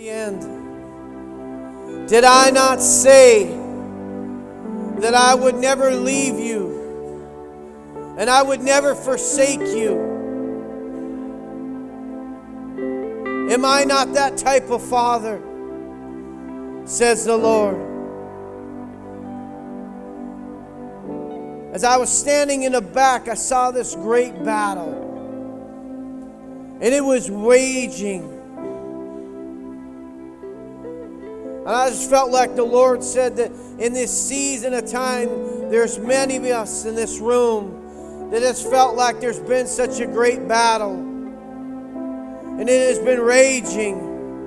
the end. Did I not say that I would never leave you and I would never forsake you? Am I not that type of father? Says the Lord. As I was standing in the back, I saw this great battle. And it was raging. And I just felt like the Lord said that in this season of time, there's many of us in this room that has felt like there's been such a great battle. And it has been raging.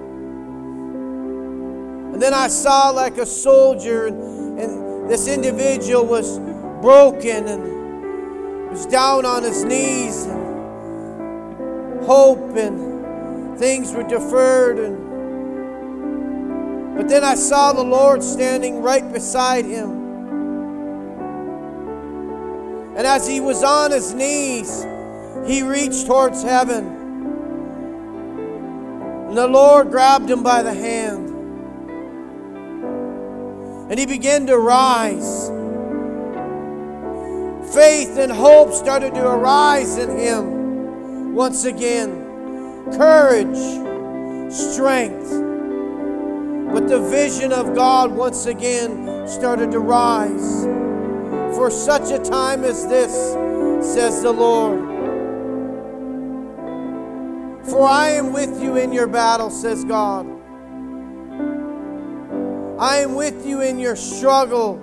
And then I saw like a soldier, and this individual was broken and was down on his knees, and hope and things were deferred. But then I saw the Lord standing right beside him. And as he was on his knees, he reached towards heaven. And the Lord grabbed him by the hand. And he began to rise. Faith and hope started to arise in him once again. Courage, strength. But the vision of God once again started to rise. For such a time as this, says the Lord. For I am with you in your battle, says God. I am with you in your struggle.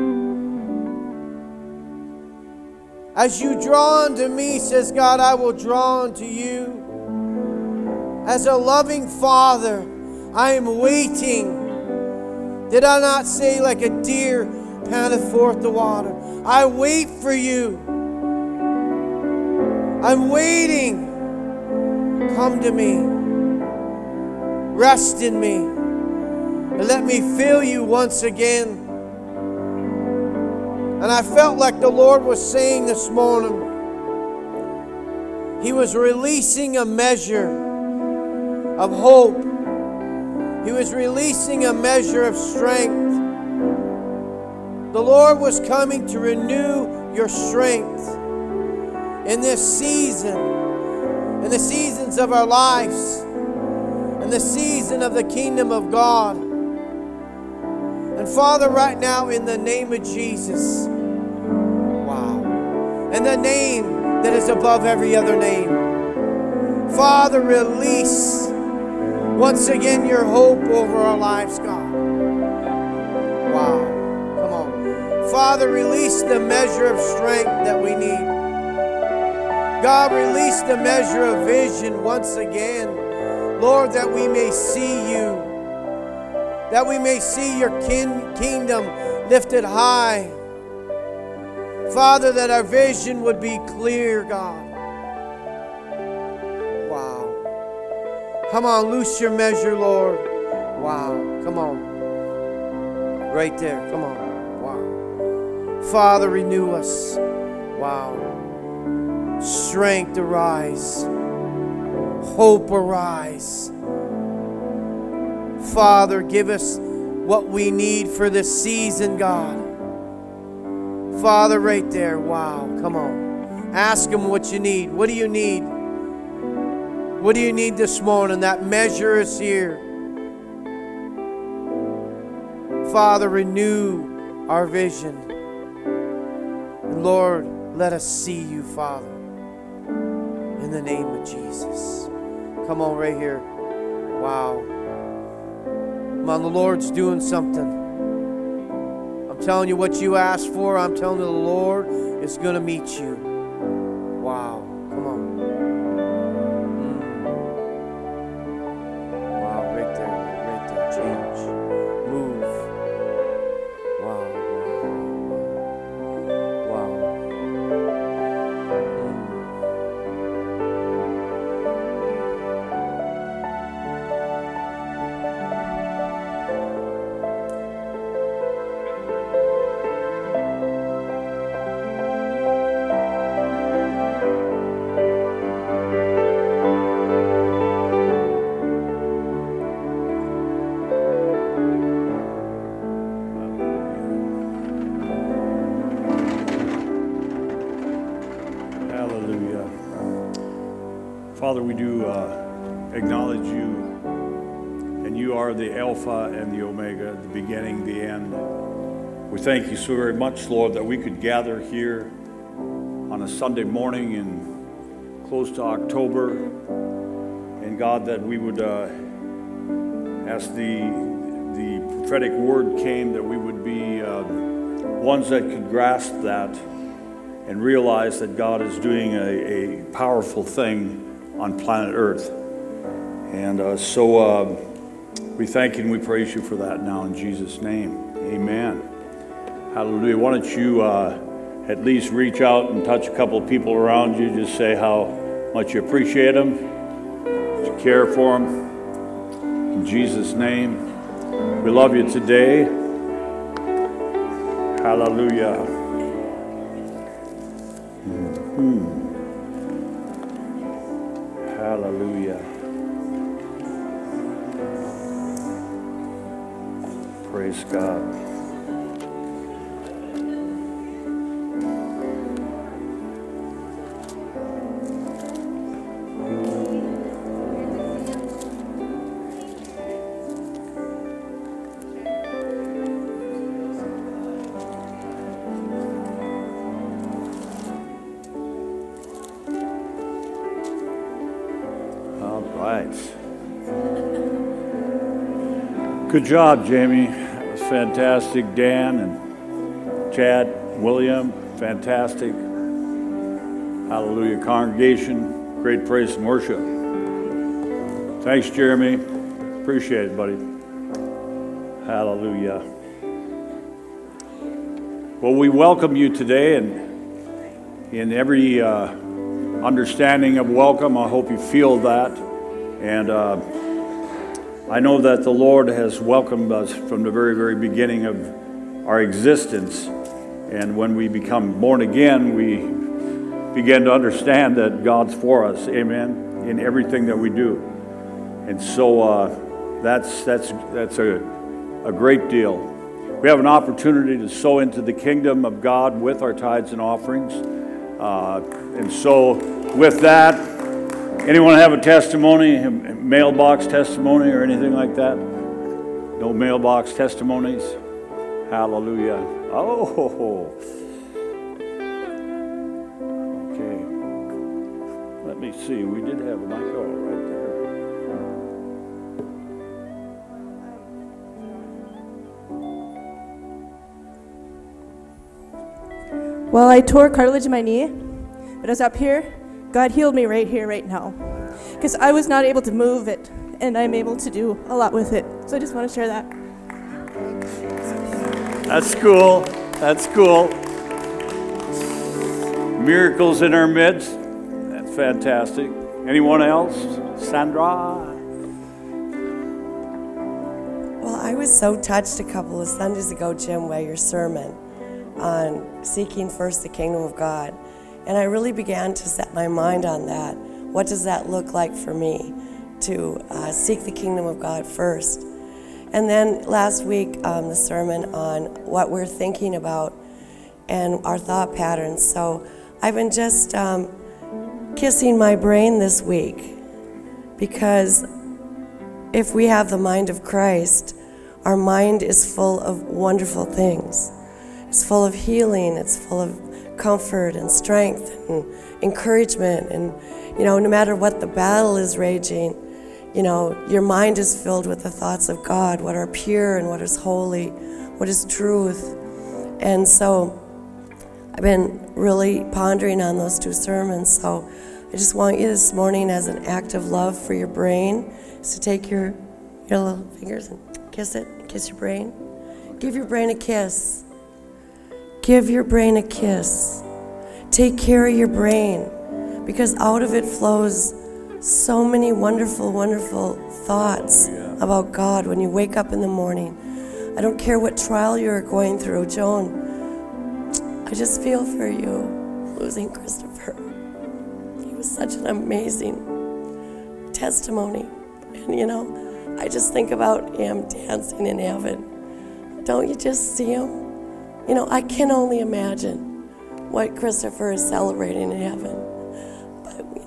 As you draw unto me, says God, I will draw unto you. As a loving Father, I am waiting. Did I not say like a deer panteth forth the water? I wait for you. I'm waiting. Come to me. Rest in me. And let me fill you once again. And I felt like the Lord was saying this morning, He was releasing a measure of hope. He was releasing a measure of strength. The Lord was coming to renew your strength in this season, in the seasons of our lives, in the season of the kingdom of God. And Father, right now, in the name of Jesus, in the name that is above every other name, Father, release once again your hope over our lives, God. Wow. Come on. Father, release the measure of strength that we need. God, release the measure of vision once again. Lord, that we may see you. That we may see your kingdom lifted high. Father, that our vision would be clear, God. Come on, loose your measure, Lord. Wow. Come on. Right there. Come on. Wow. Father, renew us. Wow. Strength arise. Hope arise. Father, give us what we need for this season, God. Father, right there. Wow. Come on. Ask Him what you need. What do you need? What do you need this morning? That measure is here. Father, renew our vision. And Lord, let us see you, Father. In the name of Jesus. Come on, right here. Wow. Come on, the Lord's doing something. I'm telling you what you asked for. I'm telling you the Lord is going to meet you. Wow. Come on. Change. Move. Wow. Wow. Father, we do acknowledge you, and you are the Alpha and the Omega, the beginning, the end. We thank you so very much, Lord, that we could gather here on a Sunday morning in close to October, and God, that we would, as the prophetic word came, that we would be ones that could grasp that and realize that God is doing a powerful thing on planet Earth. And so we thank you and we praise you for that now in Jesus' name. Amen. Hallelujah. Why don't you at least reach out and touch a couple of people around you, just say how much you appreciate them, that you care for them. In Jesus' name. We love you today. Hallelujah. Hallelujah. Praise God. Good job, Jamie. That was fantastic. Dan and Chad, William, fantastic. Hallelujah. Congregation, great praise and worship. Thanks, Jeremy. Appreciate it, buddy. Hallelujah. Well, we welcome you today, and in every understanding of welcome, I hope you feel that. And I know that the Lord has welcomed us from the very, very beginning of our existence. And when we become born again, we begin to understand that God's for us, amen, in everything that we do. And so that's a great deal. We have an opportunity to sow into the kingdom of God with our tithes and offerings. And so with that, anyone have a testimony, a mailbox testimony or anything like that? No mailbox testimonies? Hallelujah. Oh, okay. Let me see. We did have a mic right there. Well, I tore cartilage in my knee, but I was up here. God healed me right here, right now, because I was not able to move it, and I'm able to do a lot with it. So I just want to share that. That's cool. That's cool. Miracles in our midst. That's fantastic. Anyone else? Sandra? Well, I was so touched a couple of Sundays ago, Jim, by your sermon on seeking first the kingdom of God. And I really began to set my mind on that. What does that look like for me to seek the kingdom of God first? And then last week, the sermon on what we're thinking about and our thought patterns. So I've been just kissing my brain this week, because if we have the mind of Christ, our mind is full of wonderful things. It's full of healing, it's full of comfort and strength and encouragement, and no matter what the battle is raging, your mind is filled with the thoughts of God, what are pure and what is holy, what is truth. And so I've been really pondering on those two sermons. So I just want you this morning, as an act of love for your brain, is to take your little fingers and kiss it, kiss your brain. Give your brain a kiss. Give your brain a kiss. Take care of your brain, because out of it flows so many wonderful, wonderful thoughts about God when you wake up in the morning. I don't care what trial you're going through, Joan. I just feel for you losing Christopher. He was such an amazing testimony. And I just think about him dancing in heaven. Don't you just see him? I can only imagine what Christopher is celebrating in heaven. But,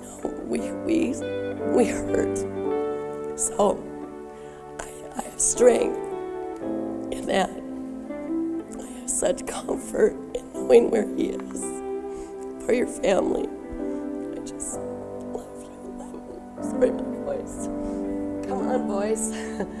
we hurt. So I have strength in that. I have such comfort in knowing where He is for your family. I just love you. Sorry, my voice. Come on, boys.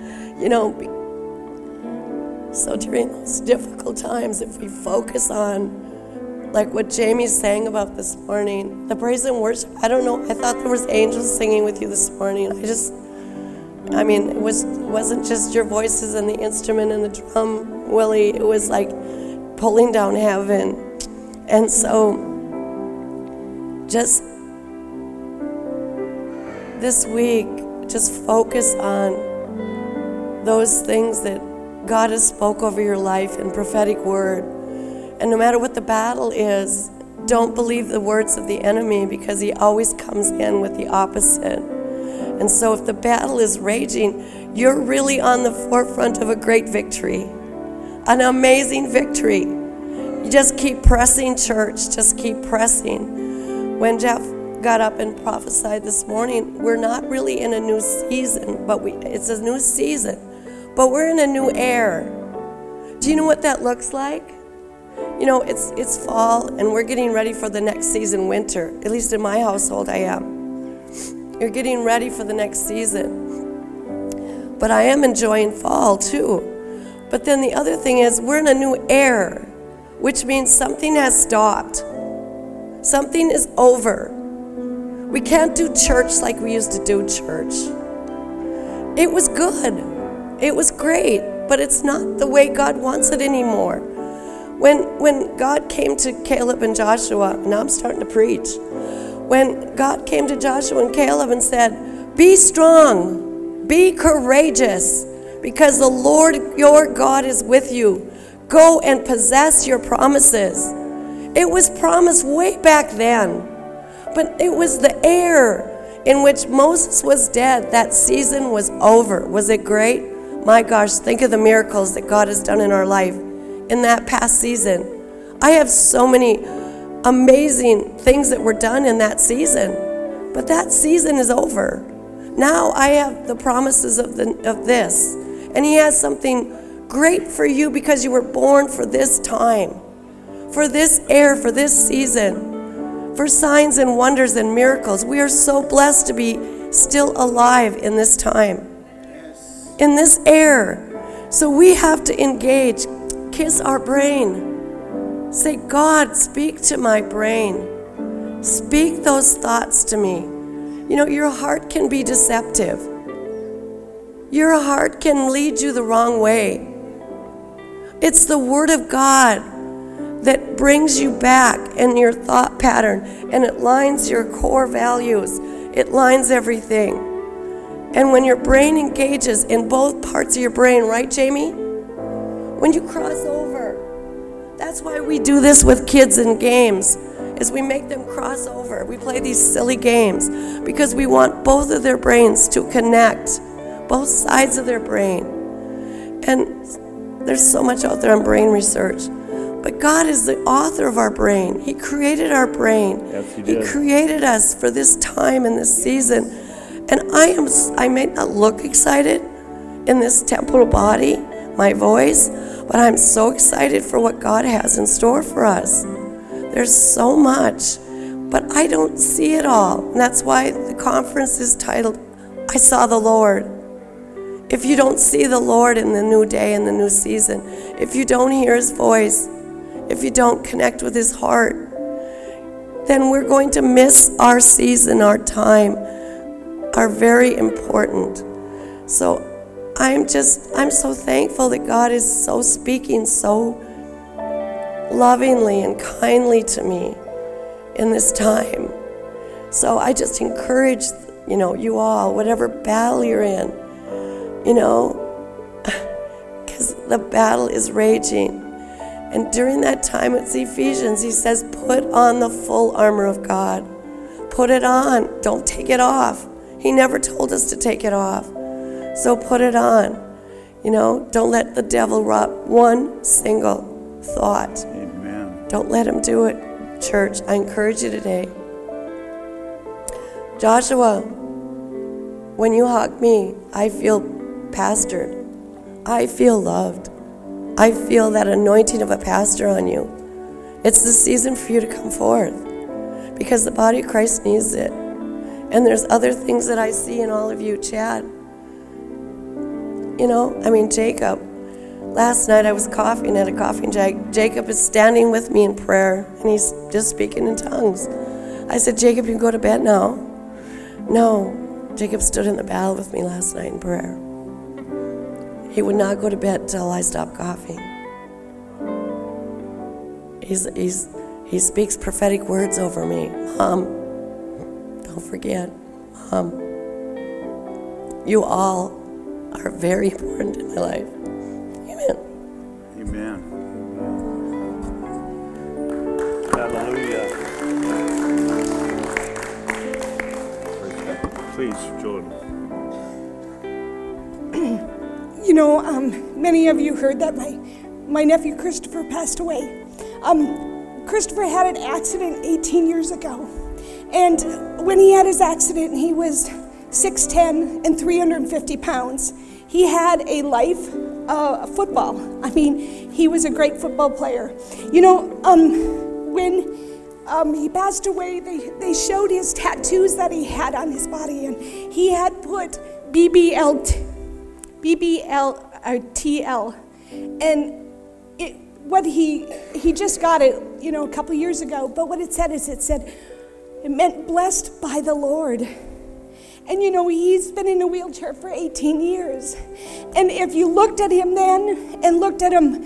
So during those difficult times, if we focus on, like what Jamie sang about this morning, the praise and worship, I don't know, I thought there was angels singing with you this morning. It wasn't just your voices and the instrument and the drum, Willie. It was like pulling down heaven. And so just this week, just focus on those things that God has spoke over your life in prophetic word. And no matter what the battle is, don't believe the words of the enemy, because he always comes in with the opposite. And so if the battle is raging, you're really on the forefront of a great victory, an amazing victory. You just keep pressing, church, just keep pressing. When Jeff got up and prophesied this morning, we're not really in a new season, but it's a new season. But we're in a new era. Do you know what that looks like? It's fall, and we're getting ready for the next season, winter. At least in my household, I am. You're getting ready for the next season. But I am enjoying fall, too. But then the other thing is, we're in a new era, which means something has stopped. Something is over. We can't do church like we used to do church. It was good. It was great, but it's not the way God wants it anymore. When God came to Caleb and Joshua, now I'm starting to preach. When God came to Joshua and Caleb and said, "Be strong, be courageous, because the Lord your God is with you. Go and possess your promises." It was promised way back then, but it was the era in which Moses was dead. That season was over. Was it great? My gosh, think of the miracles that God has done in our life in that past season. I have so many amazing things that were done in that season, but that season is over. Now I have the promises of this, and He has something great for you, because you were born for this time, for this era, for this season, for signs and wonders and miracles. We are so blessed to be still alive in this time, in this era. So we have to engage, kiss our brain. Say, "God, speak to my brain. Speak those thoughts to me." Your heart can be deceptive. Your heart can lead you the wrong way. It's the Word of God that brings you back in your thought pattern, and it lines your core values. It lines everything. And when your brain engages in both parts of your brain, right, Jamie? When you cross over, that's why we do this with kids in games, is we make them cross over. We play these silly games because we want both of their brains to connect, both sides of their brain. And there's so much out there on brain research. But God is the author of our brain. He created our brain. Yes, He did. He created us for this time and this season. And I may not look excited in this temporal body, my voice, but I'm so excited for what God has in store for us. There's so much, but I don't see it all. And that's why the conference is titled, "I Saw the Lord." If you don't see the Lord in the new day and the new season, if you don't hear His voice, if you don't connect with His heart, then we're going to miss our season, our time, are very important. So I'm so thankful that God is so speaking so lovingly and kindly to me in this time. So I just encourage, you all, whatever battle you're in, because the battle is raging. And during that time, it's Ephesians, he says, put on the full armor of God. Put it on. Don't take it off. He never told us to take it off. So put it on. Don't let the devil rob one single thought. Amen. Don't let him do it, church. I encourage you today. Joshua, when you hug me, I feel pastored. I feel loved. I feel that anointing of a pastor on you. It's the season for you to come forth because the body of Christ needs it. And there's other things that I see in all of you, Chad. Jacob. Last night I was coughing at a coughing jack. Jacob is standing with me in prayer, and he's just speaking in tongues. I said, Jacob, you can go to bed now. No, Jacob stood in the battle with me last night in prayer. He would not go to bed till I stopped coughing. He speaks prophetic words over me. Mom, don't forget, Mom, you all are very important in my life. Amen. Amen. Hallelujah. Please, Jordan. Many of you heard that my nephew Christopher passed away. Christopher had an accident 18 years ago. And when he had his accident, he was 6'10" and 350 pounds. He had a life football. He was a great football player. When he passed away, they showed his tattoos that he had on his body, and he had put BBL or TL, and he just got it, a couple years ago. But what it said it meant blessed by the Lord. And he's been in a wheelchair for 18 years. And if you looked at him then and looked at him,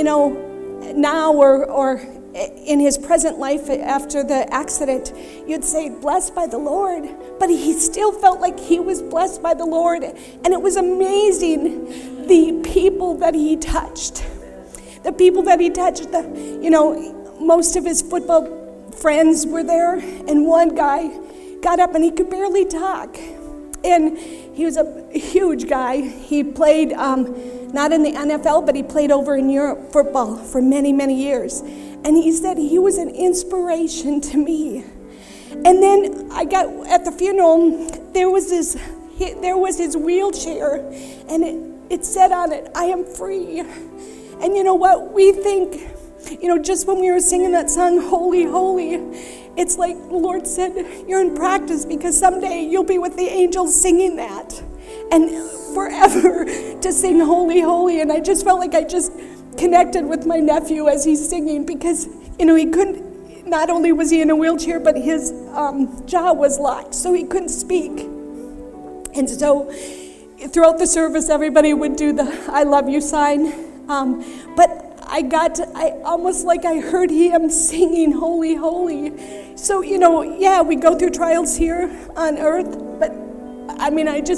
now or in his present life after the accident, you'd say blessed by the Lord. But he still felt like he was blessed by the Lord. And it was amazing the people that he touched. The people that he touched, most of his football friends were there, and one guy got up and he could barely talk. And he was a huge guy. He played not in the NFL, but he played over in Europe football for many, many years. And he said he was an inspiration to me. And then I got at the funeral, there was his wheelchair, and it said on it, "I am free." And you know what? We think, just when we were singing that song, Holy, Holy, it's like the Lord said, you're in practice because someday you'll be with the angels singing that. And forever to sing Holy, Holy. And I just felt like I just connected with my nephew as he's singing because, he couldn't, not only was he in a wheelchair, but his jaw was locked, so he couldn't speak. And so throughout the service, everybody would do the I love you sign. But I almost like I heard him singing Holy, Holy. So, we go through trials here on earth, but I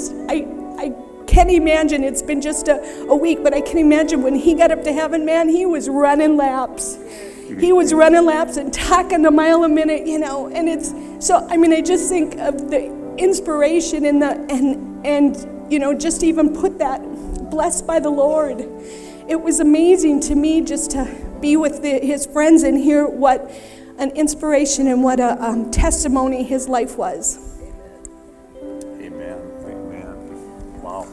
can't imagine, it's been just a week, but I can imagine when he got up to heaven, man, he was running laps. He was running laps and talking a mile a minute, and it's, so, I just think of the inspiration and just even put that, blessed by the Lord. It was amazing to me just to be with his friends and hear what an inspiration and what a testimony his life was. Amen. Amen. Wow.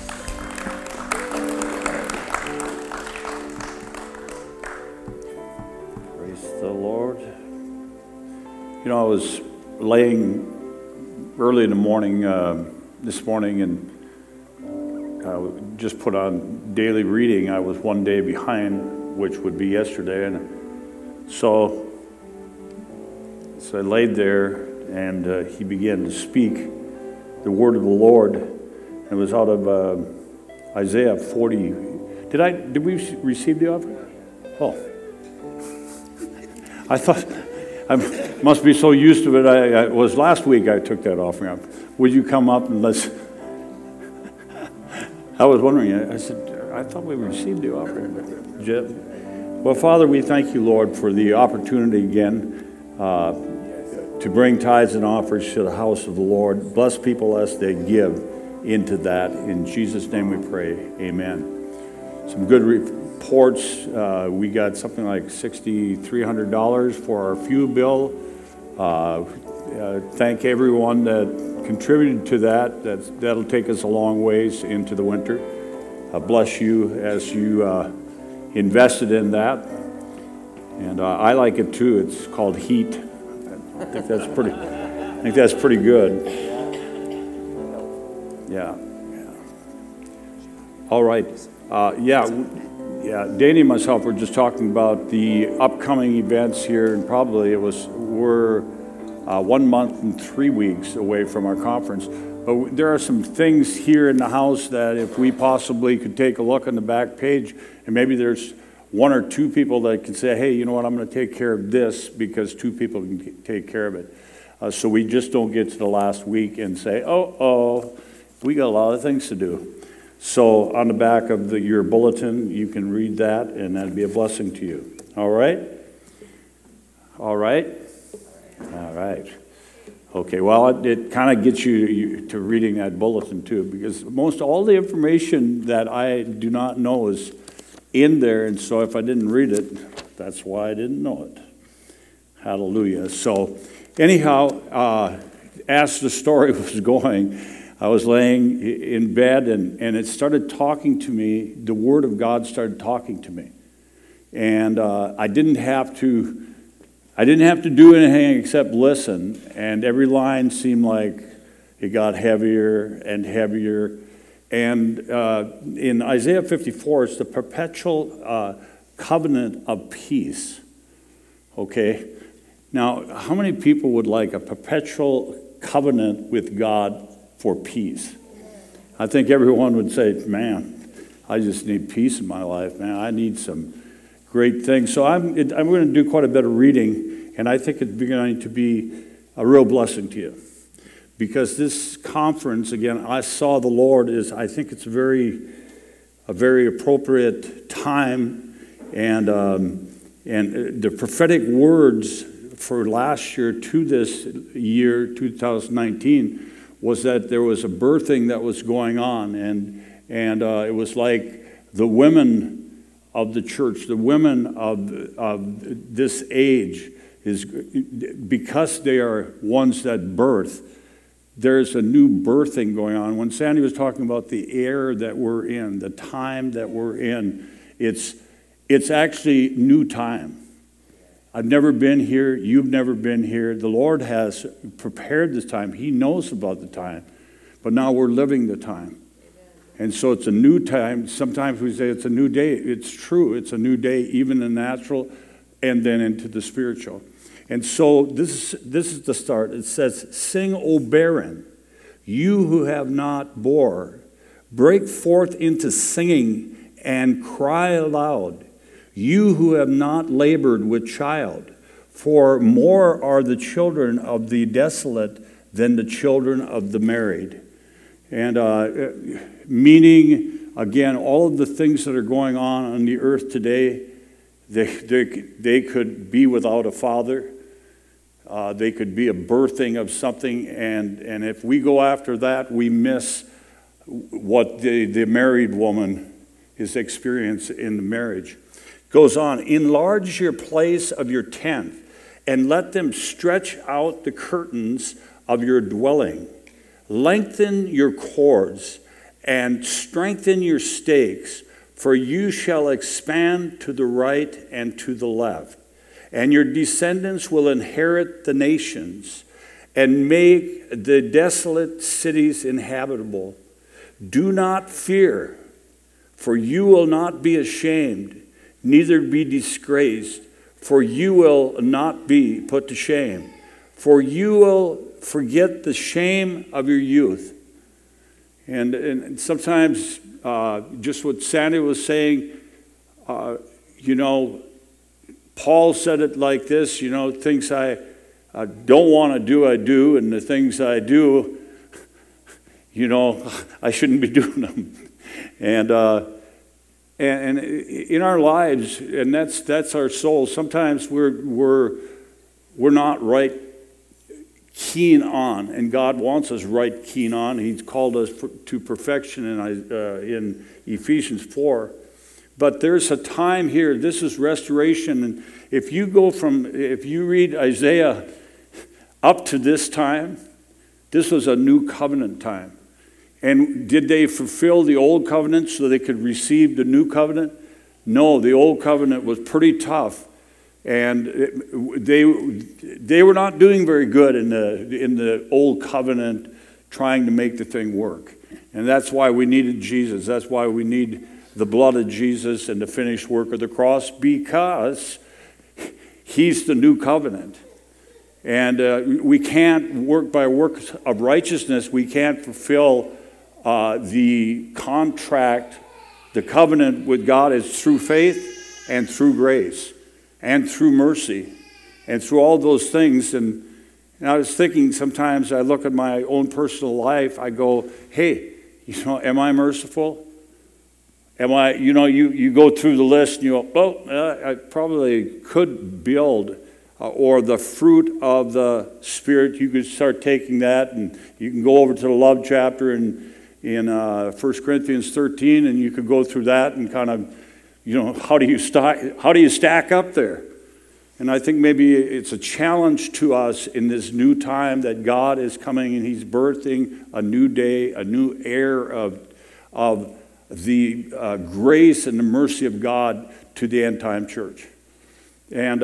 Praise the Lord. I was laying early in the morning this morning and just put on daily reading. I was one day behind, which would be yesterday, and so I laid there, and he began to speak the word of the Lord. It was out of Isaiah 40. Did we receive the offering? Oh, I thought I must be so used to it. It was last week I took that offering up. Would you come up and let's? I was wondering, I said, I thought we received the offering. Well, Father, we thank you, Lord, for the opportunity again to bring tithes and offers to the house of the Lord. Bless people as they give into that. In Jesus' name we pray, amen. Some good reports. We got something like $6,300 for our fuel bill. thank everyone that contributed to that. That'll take us a long ways into the winter. Bless you as you invested in that. And I like it too. It's called Heat. I think that's pretty good. Yeah. All right. Danny and myself were just talking about the upcoming events here, and probably we're 1 month and 3 weeks away from our conference. But there are some things here in the house that if we possibly could take a look on the back page, and maybe there's 1 or 2 people that can say, hey, you know what, I'm going to take care of this because 2 people can take care of it. So we just don't get to the last week and say, we got a lot of things to do. So on the back of your bulletin, you can read that, and that'd be a blessing to you. All right? All right? All right. Okay, well, it kind of gets you to reading that bulletin, too, because most all the information that I do not know is in there, and so if I didn't read it, that's why I didn't know it. Hallelujah. So anyhow, as the story was going, I was laying in bed, and it started talking to me. The Word of God started talking to me. And I didn't have to do anything except listen, and every line seemed like it got heavier and heavier. And in Isaiah 54, it's the perpetual covenant of peace. Okay? Now, how many people would like a perpetual covenant with God for peace? I think everyone would say, man, I just need peace in my life, man. I need some great things. So I'm going to do quite a bit of reading, and I think it's going to be a real blessing to you. Because this conference, again, I saw the Lord I think it's a very appropriate time, and the prophetic words for last year to this year, 2019, was that there was a birthing that was going on, and it was like the women of the church, the women of this age, is because they are ones that birth. There's a new birthing going on. When Sandy was talking about the era that we're in, the time that we're in, it's actually new time. I've never been here. You've never been here. The Lord has prepared this time. He knows about the time. But now we're living the time. And so it's a new time. Sometimes we say it's a new day. It's true. It's a new day, even in the natural and then into the spiritual. And so this is the start. It says, sing, O barren, you who have not bore. Break forth into singing and cry aloud, you who have not labored with child. For more are the children of the desolate than the children of the married. And meaning, again, all of the things that are going on the earth today, they could be without a father. They could be a birthing of something, and if we go after that, we miss what the married woman is experiencing in the marriage. Goes on, enlarge your place of your tent, and let them stretch out the curtains of your dwelling. Lengthen your cords, and strengthen your stakes, for you shall expand to the right and to the left. And your descendants will inherit the nations and make the desolate cities inhabitable. Do not fear, for you will not be ashamed, neither be disgraced, for you will not be put to shame. For you will forget the shame of your youth. And sometimes, just what Sandy was saying, Paul said it like this, things I don't want to do, I do, and the things I do, I shouldn't be doing them. And in our lives, and that's our soul, sometimes we're not right keen on, and God wants us right keen on. He's called us to perfection in Ephesians 4. But there's a time here, this is restoration, and if you read Isaiah, up to this time, this was a new covenant time. And did they fulfill the old covenant so they could receive the new covenant? No, the old covenant was pretty tough. And they were not doing very good in the old covenant, trying to make the thing work. And that's why we needed Jesus. That's why we need the blood of Jesus and the finished work of the cross, because he's the new covenant. And we can't work by works of righteousness. We can't fulfill the contract. The covenant with God is through faith and through grace and through mercy and through all those things. And I was thinking, sometimes I look at my own personal life, I go, hey, am I merciful? Am I, you go through the list and you go, I probably could build, or the fruit of the Spirit, you could start taking that, and you can go over to the love chapter in 1 Corinthians 13, and you could go through that and kind of, how do you stack up there? And I think maybe it's a challenge to us in this new time that God is coming and he's birthing a new day, a new era of the grace and the mercy of God to the end time church. And,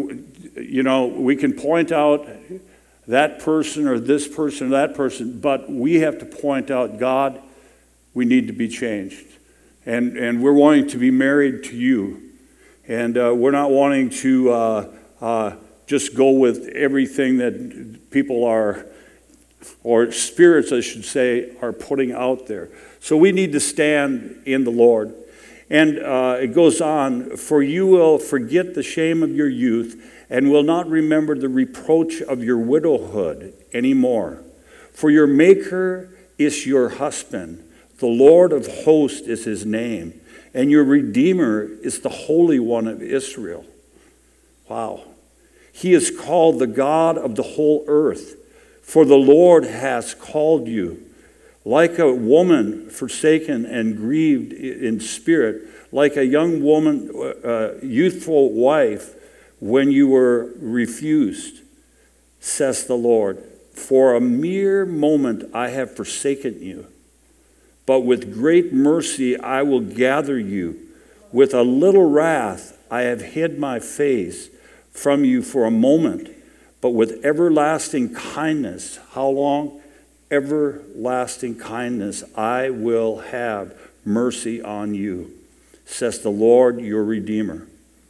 we can point out that person or this person or that person, but we have to point out, God, we need to be changed. And we're wanting to be married to you. And we're not wanting to just go with everything that people are, or spirits, I should say, are putting out there. So we need to stand in the Lord. And it goes on, for you will forget the shame of your youth and will not remember the reproach of your widowhood anymore. For your Maker is your husband. The Lord of hosts is his name. And your Redeemer is the Holy One of Israel. Wow. He is called the God of the whole earth. For the Lord has called you. Like a woman forsaken and grieved in spirit, like a young woman, youthful wife, when you were refused, says the Lord. For a mere moment I have forsaken you, but with great mercy I will gather you. With a little wrath I have hid my face from you for a moment, but with everlasting kindness, how long? Everlasting kindness, I will have mercy on you, says the Lord your Redeemer.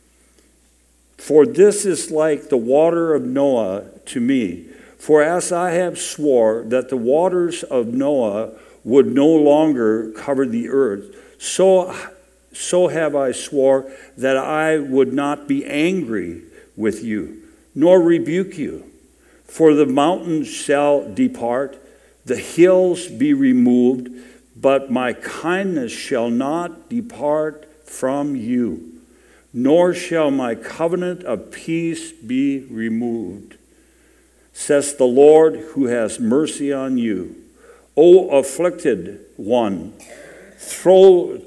For this is like the water of Noah to me. For as I have swore that the waters of Noah would no longer cover the earth, so have I swore that I would not be angry with you, nor rebuke you. For the mountains shall depart, the hills be removed, but my kindness shall not depart from you, nor shall my covenant of peace be removed, says the Lord who has mercy on you. O afflicted one, thrown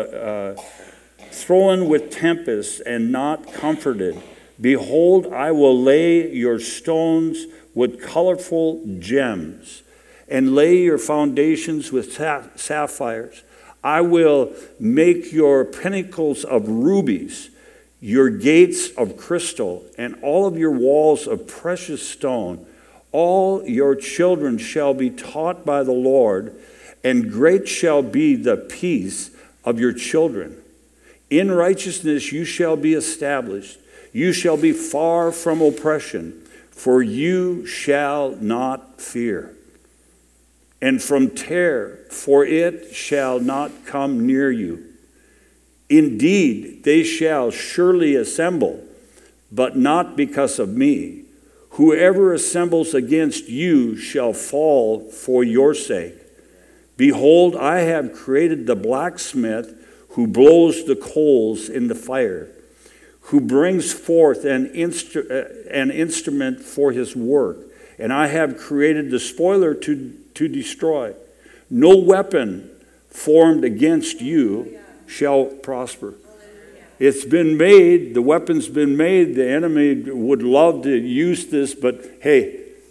with tempest and not comforted, behold, I will lay your stones with colorful gems, and lay your foundations with sapphires. I will make your pinnacles of rubies, your gates of crystal, and all of your walls of precious stone. All your children shall be taught by the Lord, and great shall be the peace of your children. In righteousness you shall be established. You shall be far from oppression, for you shall not fear. And from terror, for it shall not come near you. Indeed, they shall surely assemble, but not because of me. Whoever assembles against you shall fall for your sake. Behold, I have created the blacksmith who blows the coals in the fire, who brings forth an instrument for his work. And I have created the spoiler to destroy. No weapon formed against you shall prosper. It's been made, the weapon's been made. The enemy would love to use this, but hey,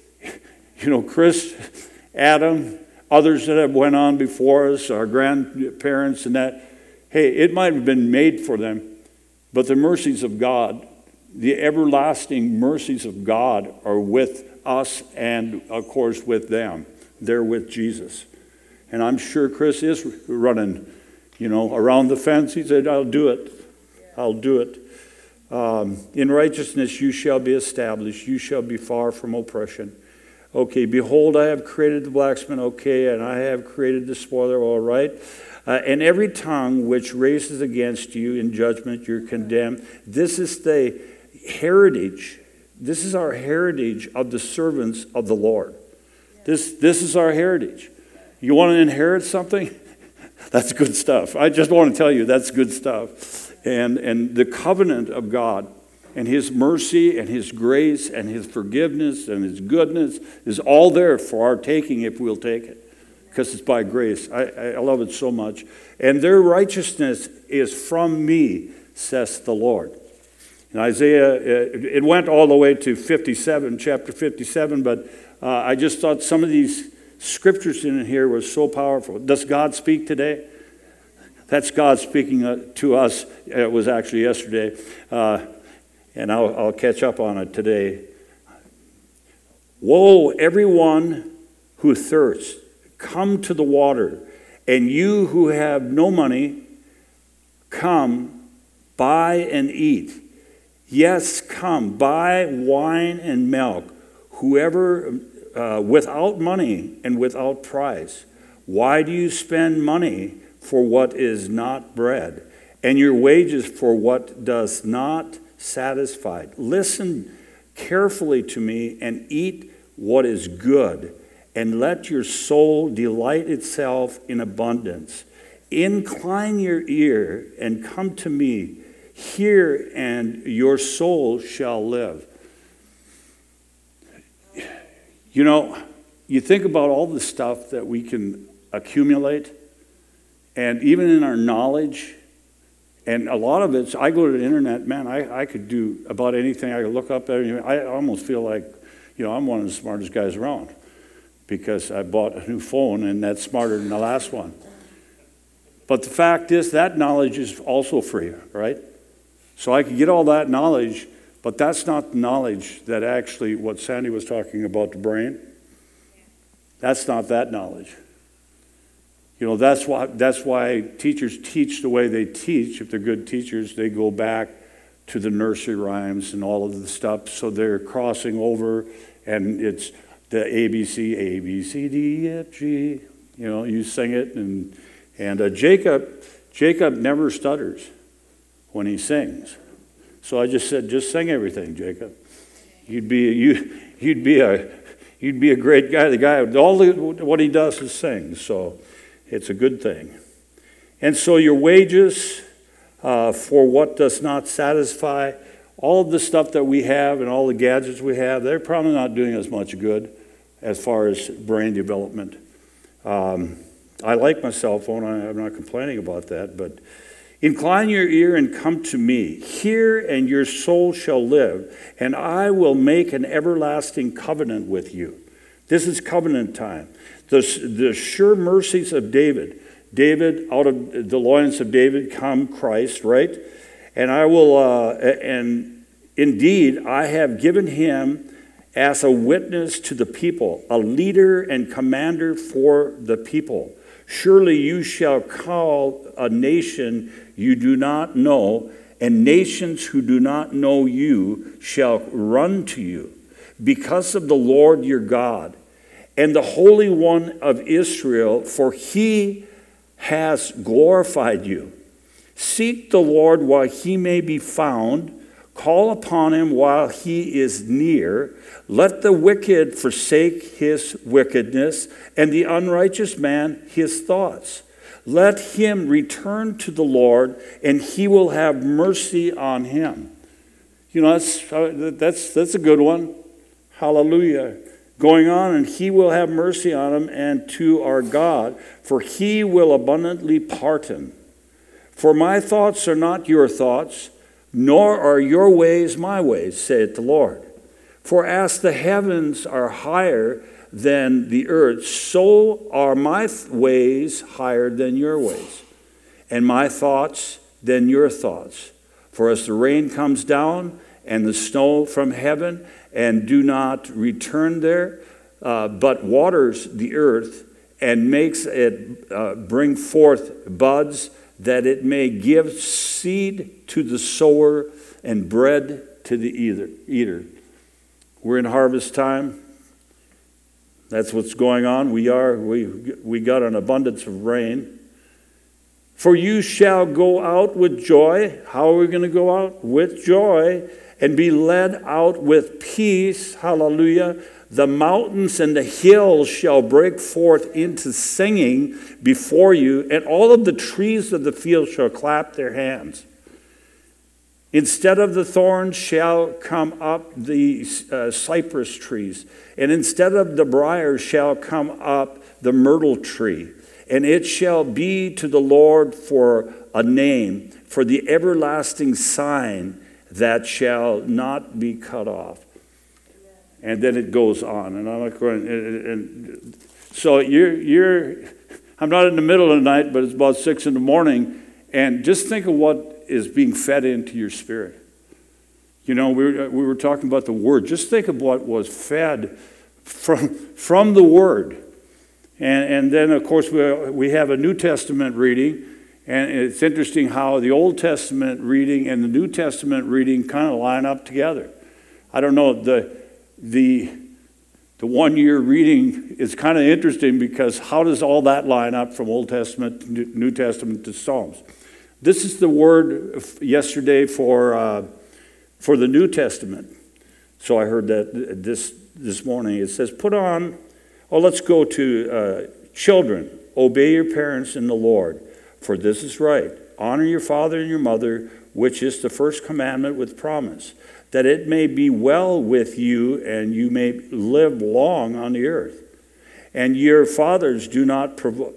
Chris, Adam, others that have went on before us, our grandparents and that, hey, it might have been made for them, but the mercies of God, the everlasting mercies of God are with us and, of course, with them. They're with Jesus. And I'm sure Chris is running, around the fence. He said, I'll do it. I'll do it. In righteousness you shall be established. You shall be far from oppression. Okay, behold, I have created the blacksmith. Okay, and I have created the spoiler. All right. And every tongue which raises against you in judgment, you're condemned. This is the heritage. This is our heritage of the servants of the Lord. This is our heritage. You want to inherit something? That's good stuff. I just want to tell you that's good stuff. And the covenant of God and His mercy and His grace and His forgiveness and His goodness is all there for our taking if we'll take it. Because it's by grace. I love it so much. And their righteousness is from me, says the Lord. In Isaiah, it went all the way to 57, chapter 57, but I just thought some of these scriptures in here were so powerful. Does God speak today? That's God speaking to us. It was actually yesterday, and I'll catch up on it today. Woe, everyone who thirsts, come to the water, and you who have no money, come, buy and eat. Yes, come, buy wine and milk, whoever without money and without price. Why do you spend money for what is not bread, and your wages for what does not satisfy? Listen carefully to me and eat what is good, and let your soul delight itself in abundance. Incline your ear and come to me. Hear, and your soul shall live. You think about all the stuff that we can accumulate, and even in our knowledge, and a lot of it, I go to the internet, man, I could do about anything. I could look up anything. I almost feel like, I'm one of the smartest guys around because I bought a new phone, and that's smarter than the last one. But the fact is, that knowledge is also free, right? So I could get all that knowledge, but that's not the knowledge that actually, what Sandy was talking about, the brain. That's not that knowledge. That's why teachers teach the way they teach. If they're good teachers, they go back to the nursery rhymes and all of the stuff. So they're crossing over, and it's the ABC, A, B, C, D, E, F, G. You sing it, and Jacob never stutters when he sings. So I just said, just sing everything, Jacob. You'd be a great guy. The guy, what he does is sing. So it's a good thing. And so your wages for what does not satisfy, all of the stuff that we have and all the gadgets we have, they're probably not doing as much good as far as brain development. I like my cell phone. I'm not complaining about that, but incline your ear and come to me. Hear, and your soul shall live, and I will make an everlasting covenant with you. This is covenant time. The sure mercies of David. David, out of the loins of David come Christ, right? And I will, and indeed, I have given him as a witness to the people, a leader and commander for the people. Surely you shall call a nation you do not know, and nations who do not know you shall run to you, because of the Lord your God and the Holy One of Israel, for he has glorified you. Seek the Lord while he may be found. Call upon him while he is near. Let the wicked forsake his wickedness, and the unrighteous man his thoughts. Let him return to the Lord, and he will have mercy on him. That's a good one. Hallelujah. Going on, and he will have mercy on him and to our God, for he will abundantly pardon. For my thoughts are not your thoughts, nor are your ways my ways, saith the Lord. For as the heavens are higher than the earth, so are my ways higher than your ways, and my thoughts than your thoughts. For as the rain comes down and the snow from heaven, and do not return there, but waters the earth and makes it bring forth buds, that it may give seed to the sower and bread to the eater. We're in harvest time. That's what's going on. We got an abundance of rain. For you shall go out with joy. How are we going to go out? With joy, and be led out with peace. Hallelujah. The mountains and the hills shall break forth into singing before you, and all of the trees of the field shall clap their hands. Instead of the thorns shall come up the cypress trees, and instead of the briars shall come up the myrtle tree. And it shall be to the Lord for a name, for the everlasting sign that shall not be cut off. And then it goes on, and I'm not going. And so I'm not in the middle of the night, but it's about 6 a.m, and just think of what is being fed into your spirit. You know, we were talking about the Word. Just think of what was fed from the Word, and then of course we have a New Testament reading, and it's interesting how the Old Testament reading and the New Testament reading kind of line up together. I don't know, the 1 year reading is kind of interesting, because how does all that line up from Old Testament to New Testament to Psalms? This is the word yesterday for the New Testament. So I heard that this morning. It says, put on, let's go to children, obey your parents in the Lord, for this is right. Honor your father and your mother, which is the first commandment with promise, that it may be well with you and you may live long on the earth. And you fathers do not provoke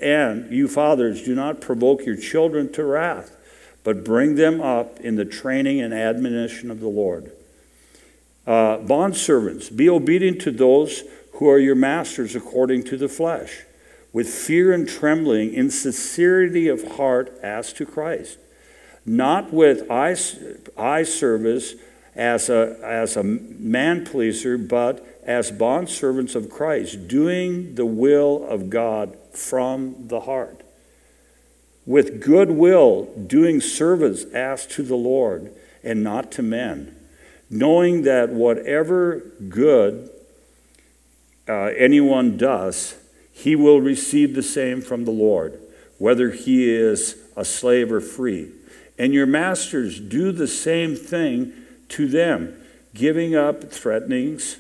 your children to wrath, but bring them up in the training and admonition of the Lord. Bondservants, be obedient to those who are your masters according to the flesh, with fear and trembling, in sincerity of heart as to Christ, not with eye service as a man pleaser, but as bondservants of Christ, doing the will of God from the heart. With good will, doing service as to the Lord and not to men, knowing that whatever good anyone does, he will receive the same from the Lord, whether he is a slave or free. And your masters do the same thing to them, giving up threatenings,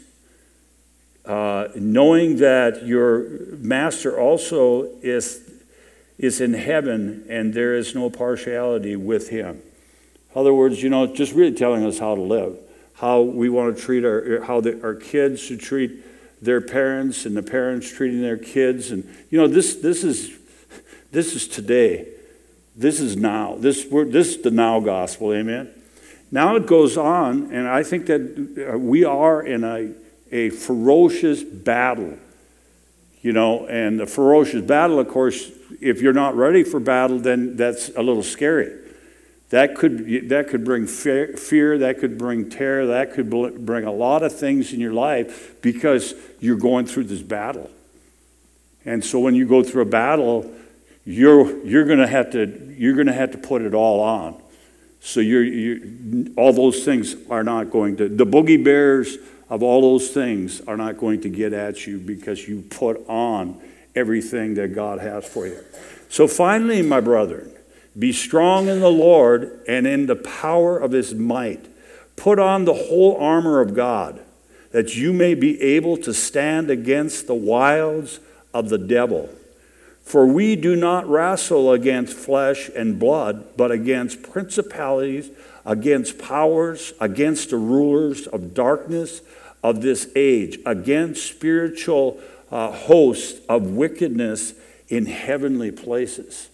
knowing that your master also is in heaven, and there is no partiality with him. In other words, just really telling us how to live, how we want to treat our kids should treat their parents, and the parents treating their kids. And this is today. This is now. This is the now gospel. Amen. Now it goes on, and I think that we are in a ferocious battle, and the ferocious battle, of course, if you're not ready for battle, then that's a little scary. That could bring fear, that could bring terror, that could bring a lot of things in your life, because you're going through this battle. And so when you go through a battle, you're going to have to put it all on. So all those things are not going to, the boogie bears of all those things are not going to get at you, because you put on everything that God has for you. So finally, my brethren, be strong in the Lord and in the power of his might. Put on the whole armor of God, that you may be able to stand against the wiles of the devil. For we do not wrestle against flesh and blood, but against principalities, against powers, against the rulers of darkness of this age, against spiritual hosts of wickedness in heavenly places.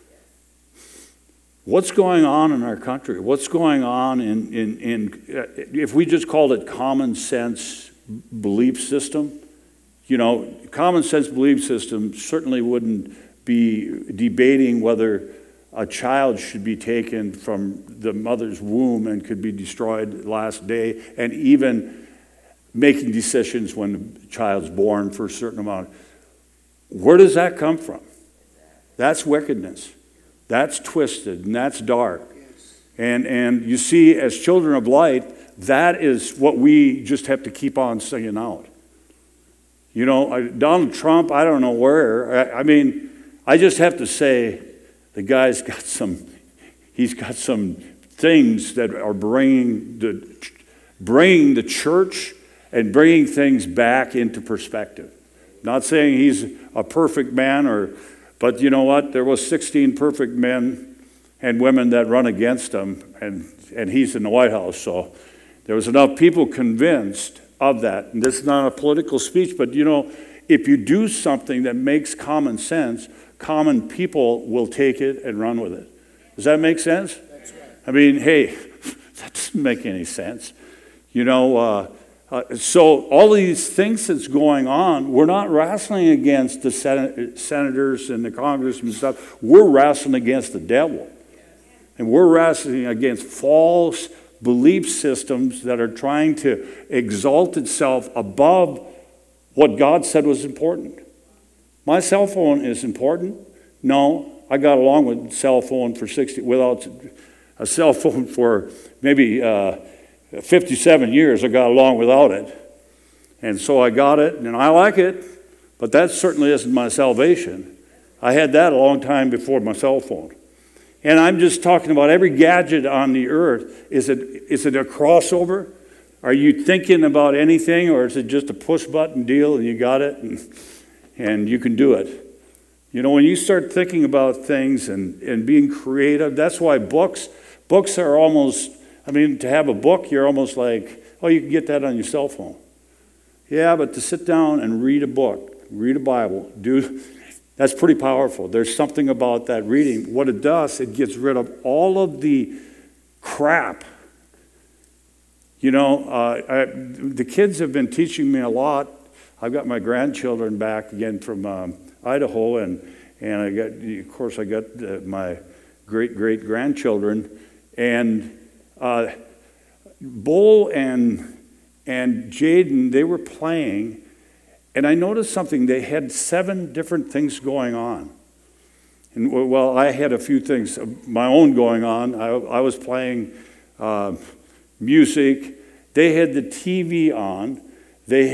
What's going on in our country? What's going on in if we just called it common sense belief system, Common sense belief system certainly wouldn't be debating whether a child should be taken from the mother's womb and could be destroyed last day, and even making decisions when the child's born for a certain amount. Where does that come from? That's wickedness. That's twisted, and that's dark. And you see, as children of light, that is what we just have to keep on singing out. Donald Trump, I don't know where. I just have to say, the guy's got he's got some things that are bringing the church and bringing things back into perspective. Not saying he's a perfect man, but you know what? There was 16 perfect men and women that run against him, and he's in the White House. So there was enough people convinced of that. And this is not a political speech, but if you do something that makes common sense, common people will take it and run with it. Does that make sense? That's right. Hey, that doesn't make any sense. So all these things that's going on, we're not wrestling against the senators and the congressmen and stuff. We're wrestling against the devil. And we're wrestling against false belief systems that are trying to exalt itself above what God said was important. My cell phone is important? No, I got along with cell phone without a cell phone for maybe 57 years. I got along without it. And so I got it, and I like it, but that certainly isn't my salvation. I had that a long time before my cell phone. And I'm just talking about every gadget on the earth. Is it a crossover? Are you thinking about anything, or is it just a push button deal and you got it and you can do it? When you start thinking about things and being creative, that's why books are almost, to have a book, you're almost like, oh, you can get that on your cell phone. Yeah, but to sit down and read a book, read a Bible, that's pretty powerful. There's something about that reading. What it does, it gets rid of all of the crap. The kids have been teaching me a lot. I've got my grandchildren back again from Idaho, and I got my great-great-grandchildren, and Bo and Jaden, they were playing, and I noticed something. They had 7 different things going on. And well, I had a few things of my own going on. I was playing music. They had the TV on. They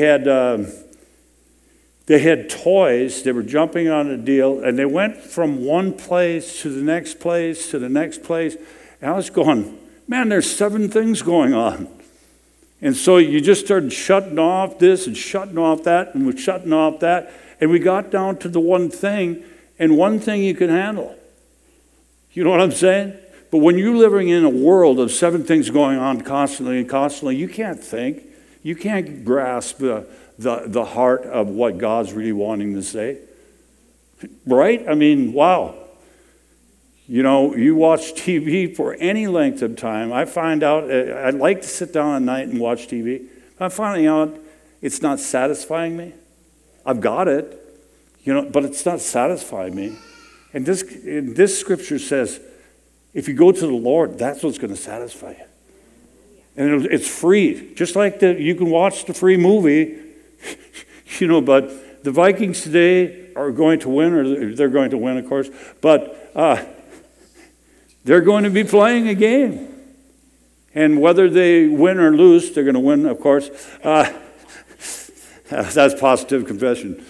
had toys. They were jumping on a deal, and they went from one place to the next place to the next place. And I was going, man, there's 7 things going on. And so you just started shutting off this and shutting off that, and we're shutting off that. And we got down to the one thing, and one thing you can handle. You know what I'm saying? But when you're living in a world of 7 things going on constantly and constantly, you can't think. You can't grasp the heart of what God's really wanting to say. Right? Wow. You watch TV for any length of time. I find out, I like to sit down at night and watch TV. I'm finding out it's not satisfying me. I've got it, but it's not satisfying me. And this scripture says, if you go to the Lord, that's what's going to satisfy you. And it's free. Just like you can watch the free movie, but the Vikings today are going to win, or they're going to win, of course, but they're going to be playing a game. And whether they win or lose, they're going to win, of course. That's positive confession.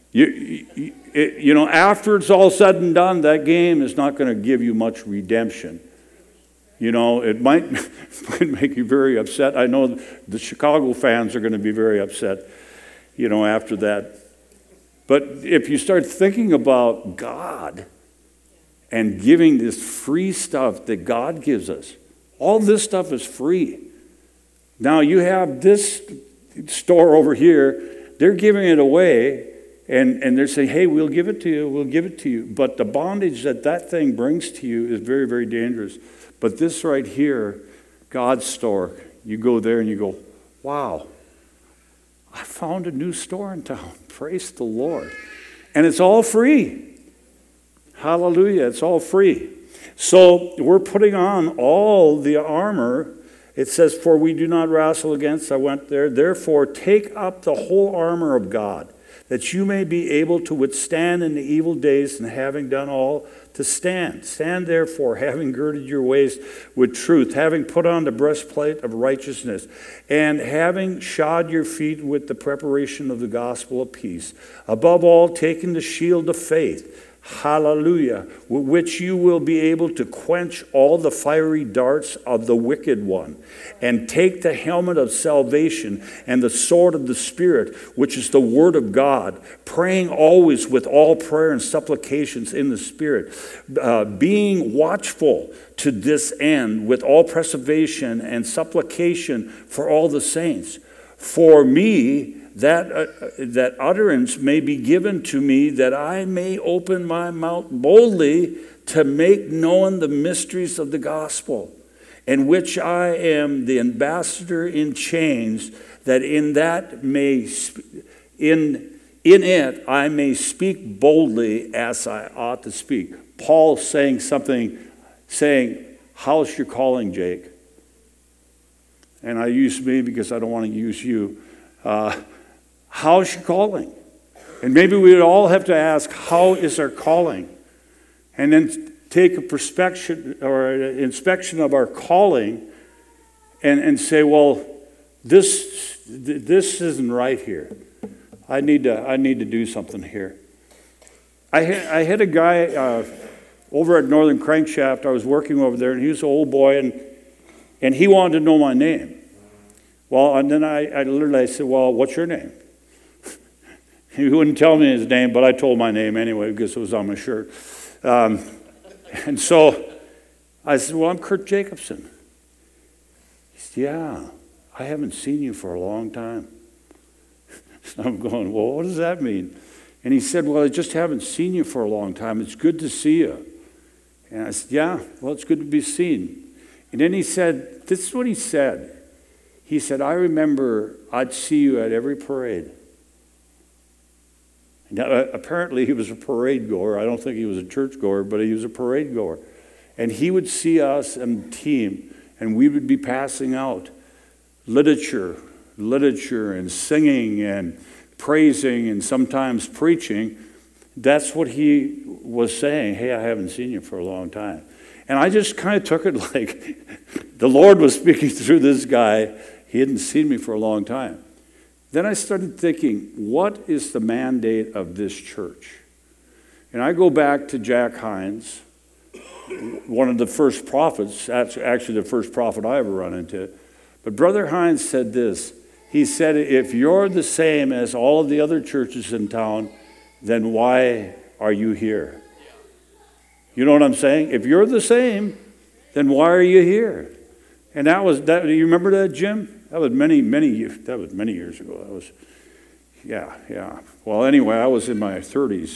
After it's all said and done, that game is not going to give you much redemption. It might make you very upset. I know the Chicago fans are going to be very upset, after that. But if you start thinking about God and giving this free stuff that God gives us, all this stuff is free. Now you have this store over here, they're giving it away, and they're saying, hey, we'll give it to you. But the bondage that thing brings to you is very, very dangerous. But this right here, God's store, you go there and you go, wow, I found a new store in town. Praise the Lord. And it's all free. Hallelujah. It's all free. So we're putting on all the armor. It says, for we do not wrestle against, I went there, therefore take up the whole armor of God, that you may be able to withstand in the evil days, and having done all, to stand. Stand therefore, having girded your waist with truth, having put on the breastplate of righteousness, and having shod your feet with the preparation of the gospel of peace. Above all, taking the shield of faith, hallelujah, with which you will be able to quench all the fiery darts of the wicked one, and take the helmet of salvation and the sword of the Spirit, which is the word of God, praying always with all prayer and supplications in the Spirit, being watchful to this end with all preservation and supplication for all the saints. For me, that utterance may be given to me, that I may open my mouth boldly to make known the mysteries of the gospel, in which I am the ambassador in chains, that in it I may speak boldly as I ought to speak. Paul saying something, saying, how's your calling, Jake? And I use me because I don't want to use you. How's your calling? And maybe we would all have to ask, how is our calling? And then take a perspection or an inspection of our calling and say, well, this isn't right here. I need to do something here. I had a guy over at Northern Crankshaft. I was working over there, and he was an old boy, and he wanted to know my name. Well, and then I said, well, what's your name? He wouldn't tell me his name, but I told my name anyway because it was on my shirt. And so I said, well, I'm Kurt Jacobson. He said, yeah, I haven't seen you for a long time. So I'm going, well, what does that mean? And he said, well, I just haven't seen you for a long time. It's good to see you. And I said, yeah, well, it's good to be seen. And then he said, this is what he said. He said, I remember I'd see you at every parade. Now, apparently he was a parade goer. I don't think he was a church goer, but he was a parade goer. And he would see us and the team, and we would be passing out literature and singing and praising and sometimes preaching. That's what he was saying. Hey, I haven't seen you for a long time. And I just kind of took it like the Lord was speaking through this guy. He hadn't seen me for a long time. Then I started thinking, what is the mandate of this church? And I go back to Jack Hines, one of the first prophets, actually the first prophet I ever run into. But Brother Hines said this. He said, if you're the same as all of the other churches in town, then why are you here? You know what I'm saying? If you're the same, then why are you here? And that was that. Do you remember that, Jim? That was many years ago. That was, yeah. Well, anyway, I was in my 30s,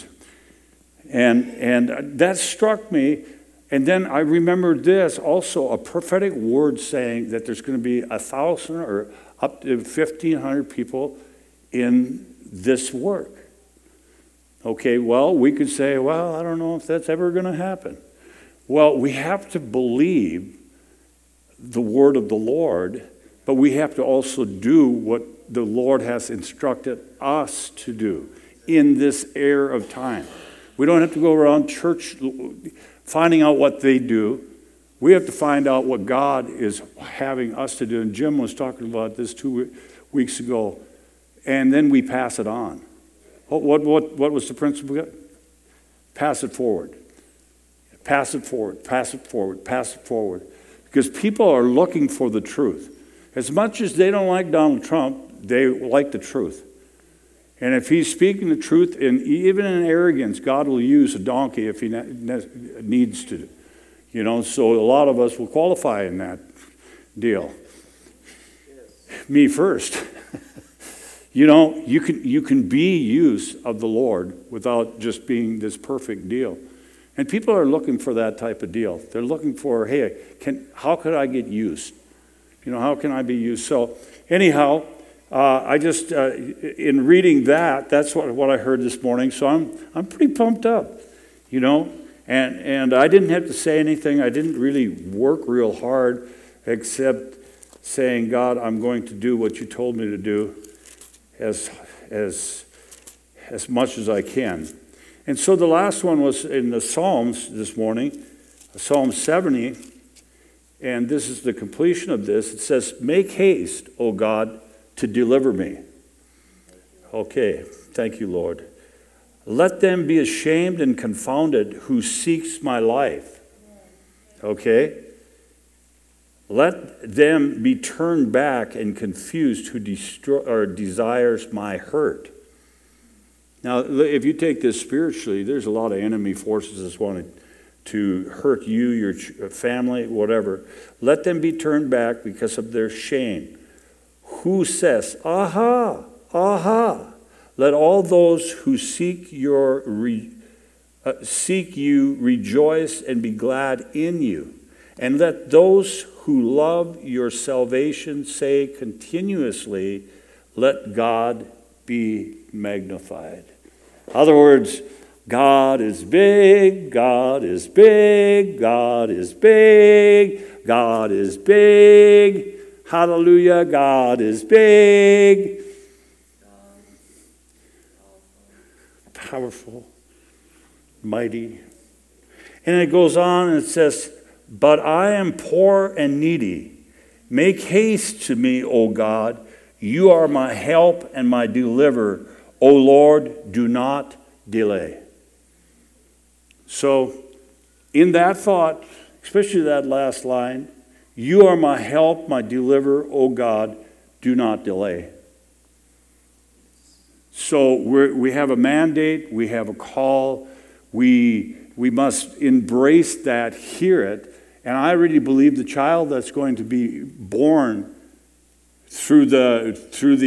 and that struck me. And then I remembered this also, a prophetic word saying that there's going to be 1,000 or up to 1,500 people in this work. Okay, well, we could say, well, I don't know if that's ever going to happen. Well, we have to believe the word of the Lord, but we have to also do what the Lord has instructed us to do in this era of time. We don't have to go around church finding out what they do. We have to find out what God is having us to do. And Jim was talking about this 2 weeks ago. And then we pass it on. What was the principle? Pass it forward. Pass it forward. Pass it forward. Pass it forward. Because people are looking for the truth. As much as they don't like Donald Trump, they like the truth. And if he's speaking the truth, and even in arrogance, God will use a donkey if he needs to. You know, so a lot of us will qualify in that deal. Yes. Me first. You know, you can be used of the Lord without just being this perfect deal. And people are looking for that type of deal. They're looking for, hey, how could I get used? You know, how can I be used? So anyhow, I just, in reading that, that's what I heard this morning. So I'm pretty pumped up, you know. And I didn't have to say anything. I didn't really work real hard, except saying, God, I'm going to do what you told me to do as much as I can. And so the last one was in the Psalms this morning, Psalm 70, and this is the completion of this. It says, make haste, O God, to deliver me. Okay, thank you, Lord. Let them be ashamed and confounded who seeks my life. Okay? Let them be turned back and confused who desires my hurt. Now, if you take this spiritually, there's a lot of enemy forces that want to hurt you, your family, whatever. Let them be turned back because of their shame. Who says, aha, aha. Let all those who seek you rejoice and be glad in you. And let those who love your salvation say continuously, let God be magnified. In other words, God is big, God is big, God is big, God is big. Hallelujah, God is big. Powerful, mighty. And it goes on and it says, but I am poor and needy. Make haste to me, O God. You are my help and my deliverer. O Lord, do not delay. So, in that thought, especially that last line, you are my help, my deliverer, O God, do not delay. So we have a mandate, we have a call, we must embrace that, hear it, and I really believe the child that's going to be born through the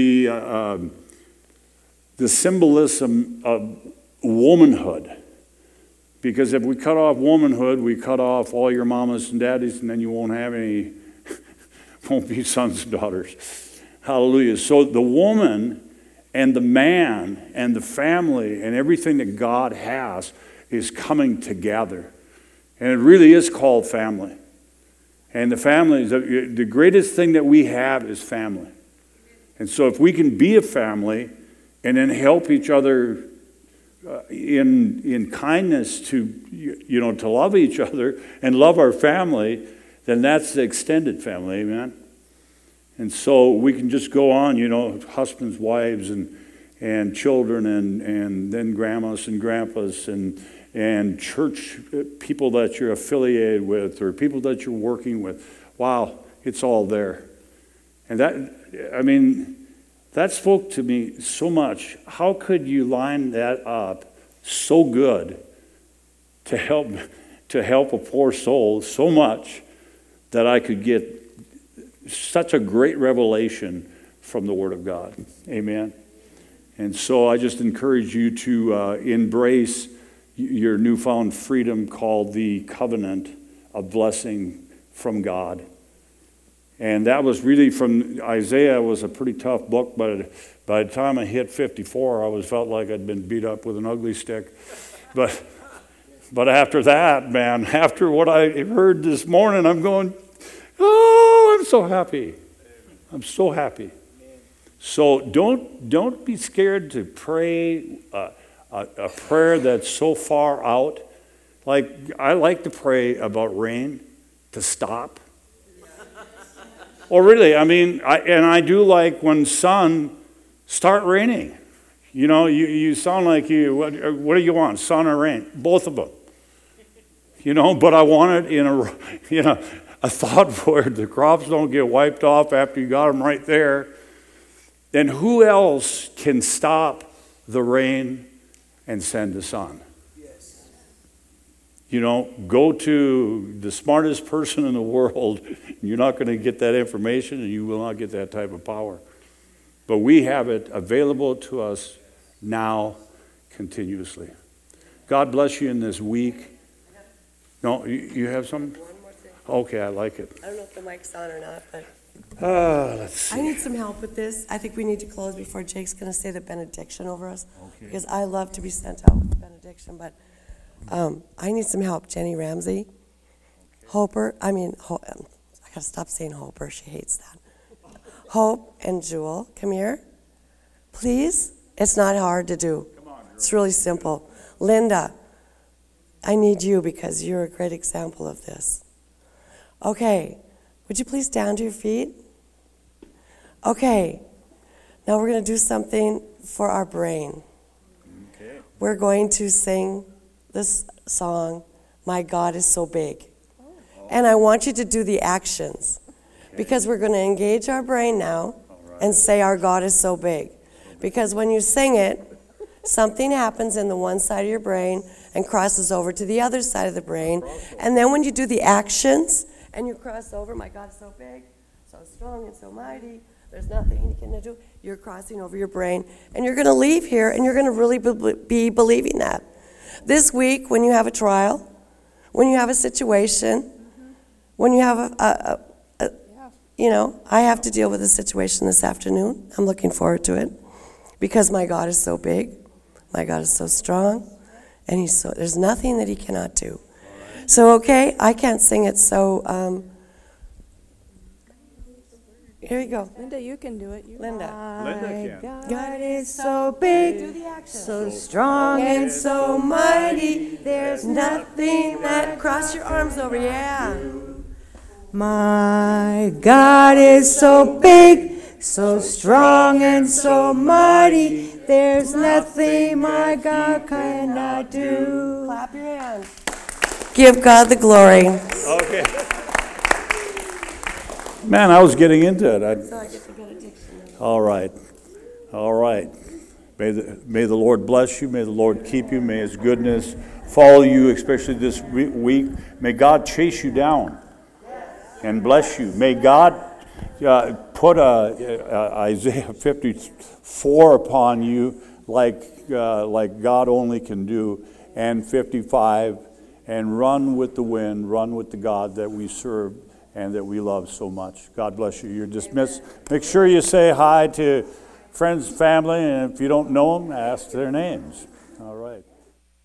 symbolism of womanhood. Because if we cut off womanhood, we cut off all your mamas and daddies, and then you won't have any, won't be sons and daughters. Hallelujah. So the woman and the man and the family and everything that God has is coming together. And it really is called family. And the family, the greatest thing that we have is family. And so if we can be a family and then help each other in kindness to love each other and love our family, then that's the extended family, amen? And so we can just go on, husbands, wives, and children, and then grandmas and grandpas, and church people that you're affiliated with, or people that you're working with. Wow, it's all there. And that spoke to me so much. How could you line that up so good to help a poor soul so much that I could get such a great revelation from the Word of God? Amen. And so I just encourage you to embrace your newfound freedom called the covenant of blessing from God. And that was really from Isaiah. It was a pretty tough book, but by the time I hit 54, I felt like I'd been beat up with an ugly stick. But after that, man, after what I heard this morning, I'm going, oh, I'm so happy. I'm so happy. So don't be scared to pray a prayer that's so far out. Like, I like to pray about rain to stop. Well, really, I do like when sun start raining. You sound like what do you want, sun or rain? Both of them. But I want it in a thought where the crops don't get wiped off after you got them right there. Then who else can stop the rain and send the sun? Go to the smartest person in the world. You're not going to get that information, and you will not get that type of power. But we have it available to us now, continuously. God bless you in this week. No, you have something? One more thing. Okay, I like it. I don't know if the mic's on or not, but Let's see. I need some help with this. I think we need to close before Jake's going to say the benediction over us. Okay. Because I love to be sent out with the benediction, but I need some help. Jenny Ramsey, Hoper, I got to stop saying Hoper. She hates that. Hope and Jewel, come here. Please. It's not hard to do. It's really simple. Linda, I need you because you're a great example of this. Okay. Would you please stand to your feet? Okay. Now we're going to do something for our brain. Okay. We're going to sing this song, My God is So Big. And I want you to do the actions because we're going to engage our brain now and say our God is so big. Because when you sing it, something happens in the one side of your brain and crosses over to the other side of the brain. And then when you do the actions and you cross over, my God is so big, so strong and so mighty, there's nothing he can do. You're crossing over your brain. And you're going to leave here and you're going to really be believing that. This week, when you have a trial, when you have a situation, when you have I have to deal with a situation this afternoon. I'm looking forward to it because my God is so big. My God is so strong. And there's nothing that he cannot do. So, okay, I can't sing it, so here you go. Linda, you can do it. Linda. Linda can. God is so big, so strong and so mighty. There's nothing that Cross your arms over, yeah. My God is so big, so strong and so mighty. There's nothing my God cannot do. Clap your hands. Give God the glory. Okay. Man, I was getting into it. So I get the benediction. All right. All right. May the Lord bless you. May the Lord keep you. May his goodness follow you, especially this week. May God chase you down and bless you. May God put Isaiah 54 upon you like God only can do, and 55, and run with the wind, run with the God that we serve and that we love so much. God bless you. You're dismissed. Make sure you say hi to friends, family, and if you don't know them, ask their names.